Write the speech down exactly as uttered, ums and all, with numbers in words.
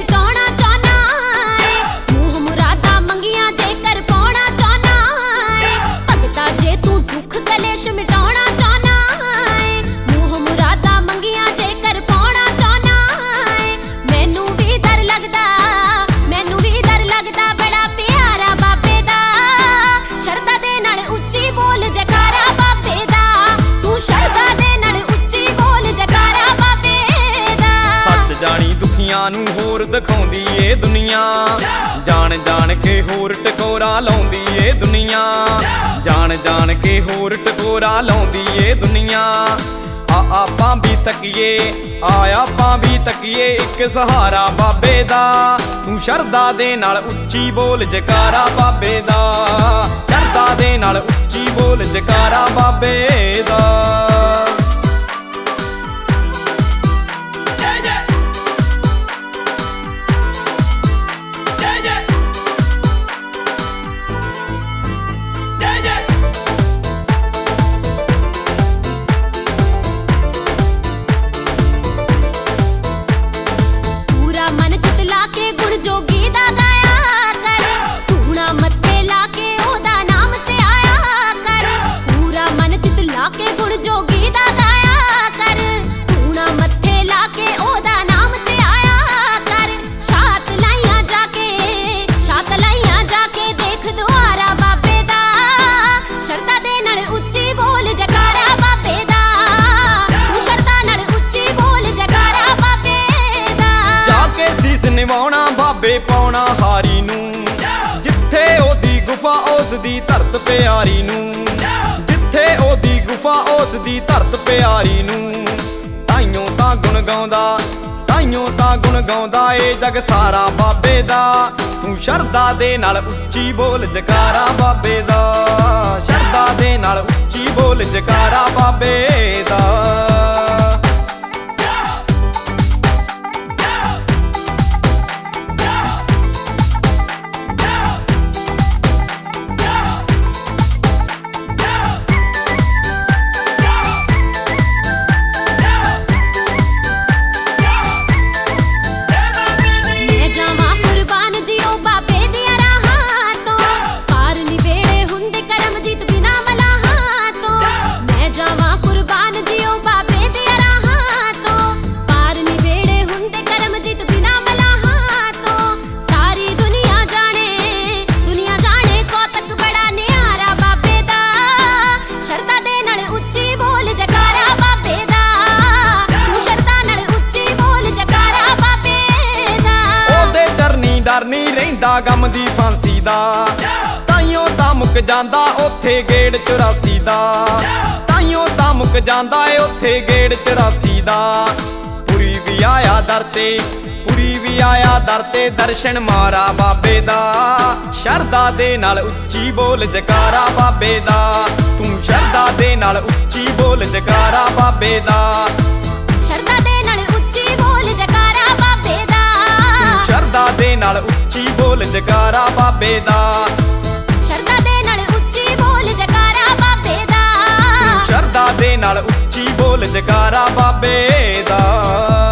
ਮਿਟਾਉਣਾ ਚਾਹਨਾ ਏ ਮੂੰਹ ਮੁਰਾਦਾਂ ਮੰਗੀਆਂ ਜੇਕਰ ਪਾਉਣਾ ਚਾਹਨਾ ਏ ਭਗਤਾ ਜੇ ਤੂੰ ਦੁੱਖ ਕਲੇਸ਼ ਮਿਟਾਉਣਾ ਚਾਹਨਾ ਏ ਮੂੰਹ ਮੁਰਾਦਾਂ ਮੰਗੀਆਂ ਜੇਕਰ ਪਾਉਣਾ ਚਾਹਨਾ ਏ ਮੈਨੂੰ ਵੀ ਡਰ ਲੱਗਦਾ ਮੈਨੂੰ ਵੀ ਡਰ ਲੱਗਦਾ ਬੜਾ ਪਿਆਰਾ ਬਾਬੇ ਦਾ ਸ਼ਰਧਾ ਦੇ ਨਾਲ ਉੱਚੀ ਬੋਲ ਜਕਾਰਾ ਬਾਬੇ ਦਾ ਤੂੰ ਸ਼ਰਧਾ ਦੇ ਨਾਲ ਉੱਚੀ ਬੋਲ ਜਕਾਰਾ ਬਾਬੇ ਦਾ ਸੱਚ ਜਾਣੀ ਦੁਖੀਆਂ ਨੂੰ ਹੋਰ ਦਿਖਾਉਂਦੀ ਏ ਦੁਨੀਆ ਜਾਣ ਜਾਣ ਕੇ ਹੋਰ ਟਕੋਰਾ ਲਾਉਂਦੀ ਏ ਦੁਨੀਆ ਜਾਣ ਜਾਣ ਕੇ ਹੋਰ ਟਕੋਰਾ ਲਾਉਂਦੀ ਏ ਦੁਨੀਆ ਆ ਆਪਾਂ ਵੀ ਤੱਕੀਏ ਆ ਆਪਾਂ ਵੀ ਤੱਕੀਏ ਇੱਕ ਸਹਾਰਾ ਬਾਬੇ ਦਾ ਤੂੰ ਸ਼ਰਧਾ ਦੇ ਨਾਲ ਉੱਚੀ ਬੋਲ ਜਕਾਰਾ ਬਾਬੇ ਦਾ ਸ਼ਰਧਾ ਦੇ ਨਾਲ ਉੱਚੀ ਬੋਲ ਜਕਾਰਾ ਬਾਬੇ ਦਾ ਜੋਗੀ ਦਾ ਗਾਇਆ ਕਰ ਧੂਣਾ ਮੱਥੇ ਲਾ ਕੇ ਉਹਦਾ ਨਾਮ ਤੇ ਆਇਆ ਕਰ ਪੂਰਾ ਮਨ ਚਿਤ ਲਾ ਕੇ ਗੁਣ ਜੋਗੀ ਦਾ ਗਾਇਆ ਕਰ ਧੂਣਾ ਮੱਥੇ ਲਾ ਕੇ ਉਹਦਾ ਨਾਮ ਤੇ ਆਇਆ ਕਰ ਸ਼ਾਤ ਲਾਈਆਂ ਜਾ ਕੇ ਸ਼ਾਤ ਲਾਈਆਂ ਜਾ ਕੇ ਦੇਖ ਦੁਆਰਾ ਬਾਬੇ ਦਾ ਸ਼ਰਧਾ ਦੇ ਨਾਲ ਉੱਚੀ ਬੋਲ ਜਕਾਰਾ ਬਾਬੇ ਦਾ ਤੂੰ ਸ਼ਰਧਾ ਨਾਲ ਉੱਚੀ ਬੋਲ ਜਕਾਰਾ ਬਾਬੇ ਦਾ ਜਾ ਕੇ ਸੀਸ ਨਿਵਾਉਣਾ ਬਾਬੇ ਪਾਉਣਾ ਹਾਰੀ ਨੂੰ ਜਿੱਥੇ ਉਹਦੀ ਗੁਫਾ ਉਸ ਦੀ ਧਰਤ ਪਿਆਰੀ ਨੂੰ ਜਿੱਥੇ ਉਹਦੀ ਗੁਫਾ ਉਸ ਦੀ ਧਰਤ ਪਿਆਰੀ ਨੂੰ ਤਾਈਓ ਤਾਂ ਗੁਣ ਗਾਉਂਦਾ ਤਾਈਓ ਤਾਂ ਗੁਣ ਗਾਉਂਦਾ ਏ ਜਗ ਸਾਰਾ ਬਾਬੇ ਦਾ ਤੂੰ ਸ਼ਰਧਾ ਦੇ ਨਾਲ ਉੱਚੀ ਬੋਲ ਜਕਾਰਾ ਬਾਬੇ ਦਾ ਸ਼ਰਧਾ ਦੇ ਨਾਲ ਉੱਚੀ ਬੋਲ ਜਕਾਰਾ ਬਾਬੇ ਦਾ ਡਰ ਨਹੀਂ ਰਹਿੰਦਾ ਗਮ ਦੀ ਫਾਂਸੀ ਦਾ ਤਾਈਓ ਤਾਂ ਮੁੱਕ ਜਾਂਦਾ ਉੱਥੇ ਗੇੜ ਚੁਰਾਸੀ ਦਾ ਤਾਈਓ ਤਾਂ ਮੁੱਕ ਜਾਂਦਾ ਏ ਉੱਥੇ ਗੇੜ ਚੁਰਾਸੀ ਦਾ ਪੁਰੀ ਵੀ ਆਇਆ ਦਰ ਤੇ ਪੁਰੀ ਵੀ ਆਇਆ ਦਰ ਤੇ ਦਰਸ਼ਨ ਮਾਰਾ ਬਾਬੇ ਦਾ ਸ਼ਰਧਾ ਦੇ ਨਾਲ ਉੱਚੀ ਬੋਲ ਜਕਾਰਾ ਬਾਬੇ ਦਾ ਤੂੰ ਸ਼ਰਧਾ ਦੇ ਨਾਲ ਉੱਚੀ ਬੋਲ ਜਕਾਰਾ ਬਾਬੇ ਦਾ ਸ਼ਰਧਾ ਦੇ ਨਾਲ ਉੱਚੀ ਬੋਲ ਜਕਾਰਾ ਬਾਬੇ ਦਾ ਸ਼ਰਧਾ ਦੇ ਨਾਲ ਉੱਚੀ ਬੋਲ ਜਕਾਰਾ ਬਾਬੇ ਦਾ ਸ਼ਰਧਾ ਦੇ ਨਾਲ ਉੱਚੀ ਬੋਲ ਜਕਾਰਾ ਬਾਬੇ ਦਾ ਸ਼ਰਧਾ ਦੇ ਨਾਲ ਉੱਚੀ ਬੋਲ ਜਕਾਰਾ ਬਾਬੇ ਦਾ।